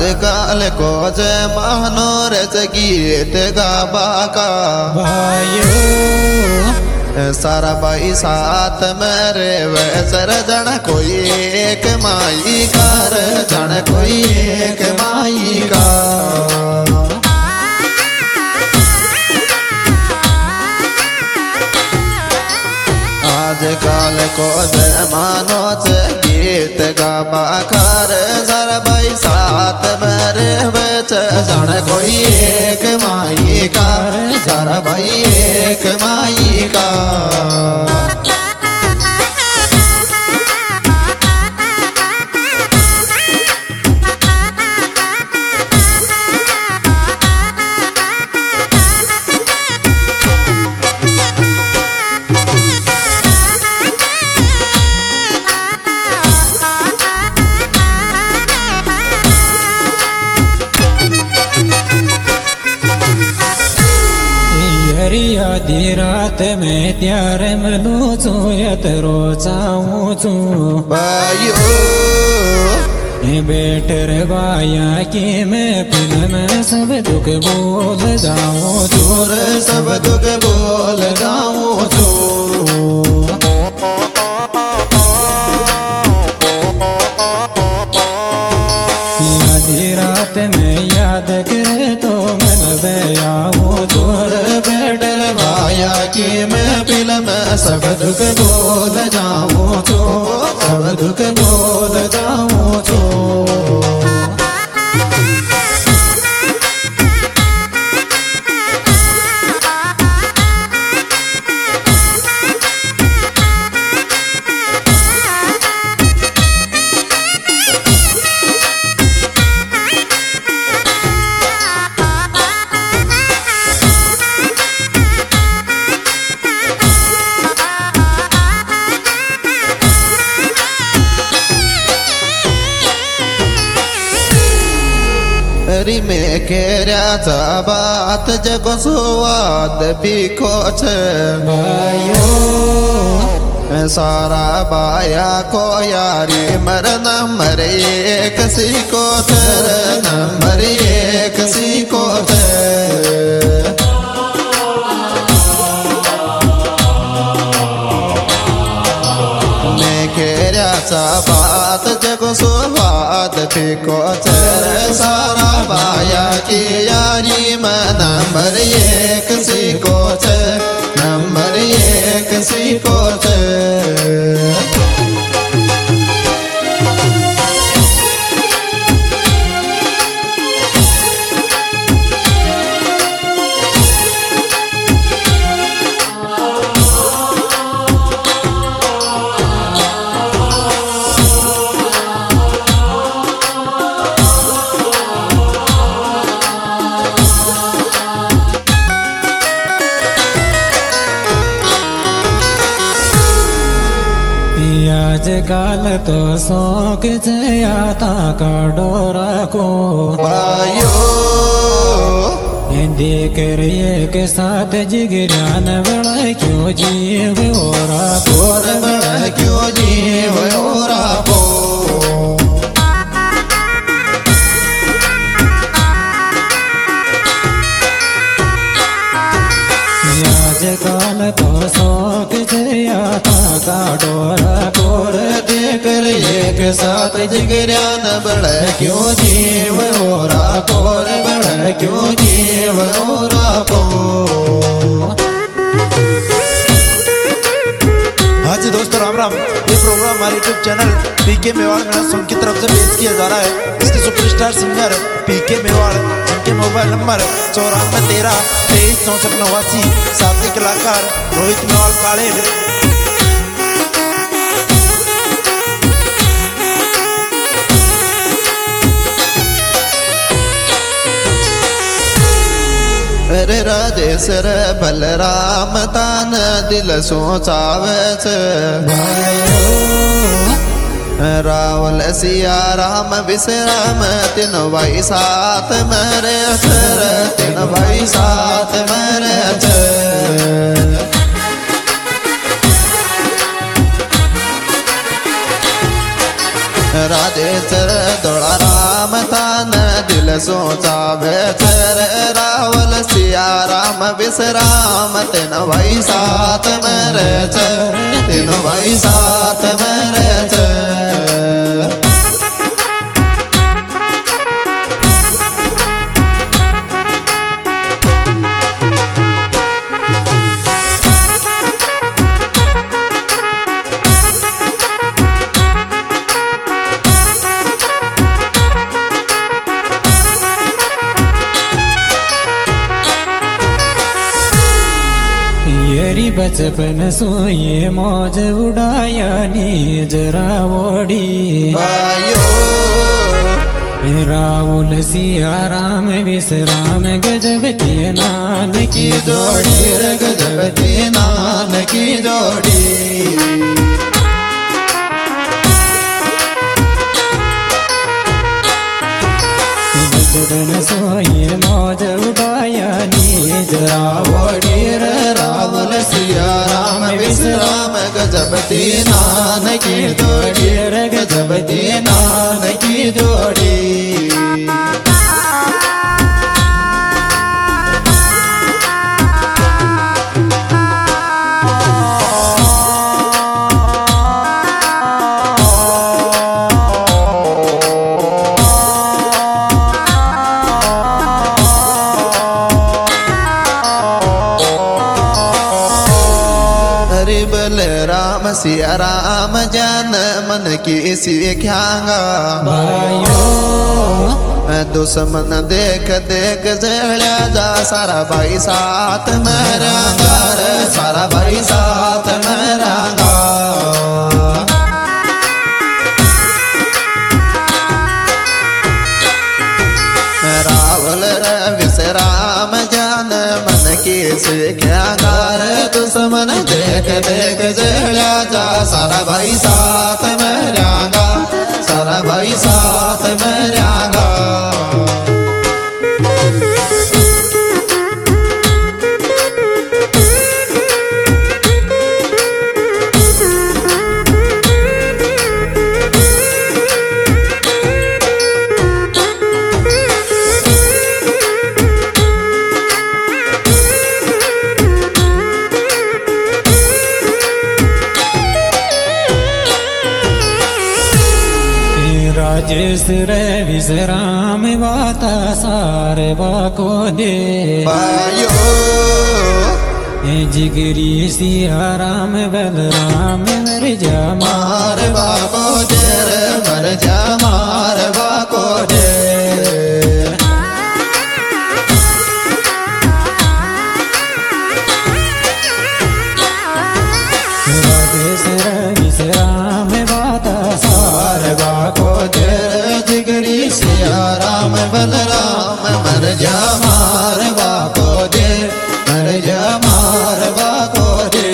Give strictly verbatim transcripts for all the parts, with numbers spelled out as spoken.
आजकल को जमानो रच गीत गाबा का भाइयों सारा भाई साथ मेरे वैसर जन कोई एक माई कर जन कोई एक माई का आजकल को जमानो से गीत गाबा कर सर भाई साथ मेरे बेच जन कोई एक माई का सर भाई एक माई का आधी रात में त्यार मनो चोयत रोचाऊं चू भाइयों बेटर बाया कि मैं फिल्म सब दुख बोल जाऊं दूर सब दुख बोल जाऊं तो आधी रात में याद करे तो मन बयाऊं दूर बेटर भाया कि मैं फिल्म सब दुख बोल जाऊं तो सब दुख बोल जाऊं तो री में केऱ्याचा बात जग सुवाद बिको छे भाइयों सारा बाया को यारी मर नंबर एक सीको तेर नंबर एक सीको तेर बात जगो सुवाद फिको तेरे सारा बाया की यारी में नंबर एक सीको छे नंबर एक सीको छे आजकल तो शौक जयाता का डोरा को भाइयों देख रही के साथ जिगरान बड़ा क्यों जीव ओरा और बड़ा क्यों जीव ओरा को आजकल तो शौक जयाता का डोरा कोर देख एक साथ जिगरान बड़ा क्यों जीव ओरा कोर बड़ा क्यों जीव ओरा को हाँ जी दोस्तों राम राम। ये प्रोग्राम हमारे YouTube channel PK Mewar Ganesh song की तरफ से पेश किया जा रहा है। इसके सुपरस्टार सिंगर पीके मेवाड़ जिनके मोबाइल नंबर चौरानवे तेरह तेईस चौसठ नवासी साथ के कलाकार रोहित मेवाड़ काले अरे राजेश्वर बलराम तान दिल सोचावे छे रावल सिया राम विश्राम तीन भाई साथ मेरे छर तीन भाई साथ मेरे छे राजेश्वर दौड़ा राम तान सोचा बेचर रावल सिया राम विश्राम तीनों भाई साथ में रहे तीनों भाई साथ में रहे येरी बचपन सोये मौज उड़ाया नी जरा वोड़ी राहुल सिया राम विश्राम गजब के नान की जोड़ी गजब के नान की जोड़ी बचपन सोये मौज उड़ाया नी जरा वोड़ी रावल सिया राम विश्राम गजब नान की जोड़ी गजब नान की जोड़ी राम सिया राम जान मन की सीख्यांगा दुश्मन देख देख जलिया जा सारा भाई साथ में रंगा सारा भाई साथ में रंगा रावल विश्राम जान मन की सीख्यांगा दुश्मन देख देख जलिया जा सारा भाई साथ में रंगा सारा भाई साथ में रंगा राजेश रे विश्राम वाता सारे बाको दे जिगरी सिया राम बलराम मर जा मार बाको दे मर जा मार बाको दे राजेश रे विश्राम वाता सारे बाको जिगरी सिया राम बलराम मर जा मार बाको दे मर जा मार बाको दे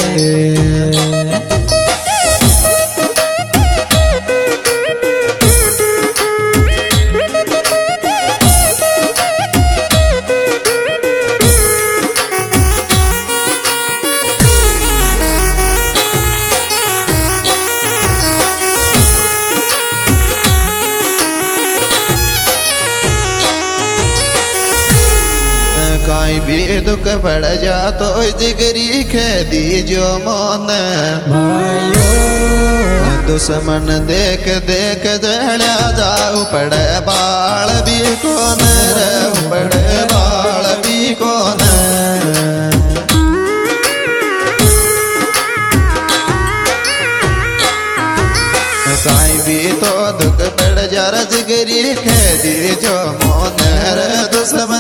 काई भी दुख पड़ जा तो जिगरी खे दीजो मन दुश्मन देख देख जलिया जाऊ पड़े बाल भी कौन रे पड़े बाल भी कौन काई भी तो दुख पड़ जा जिगरी खे दीजो मन रे दुश्मन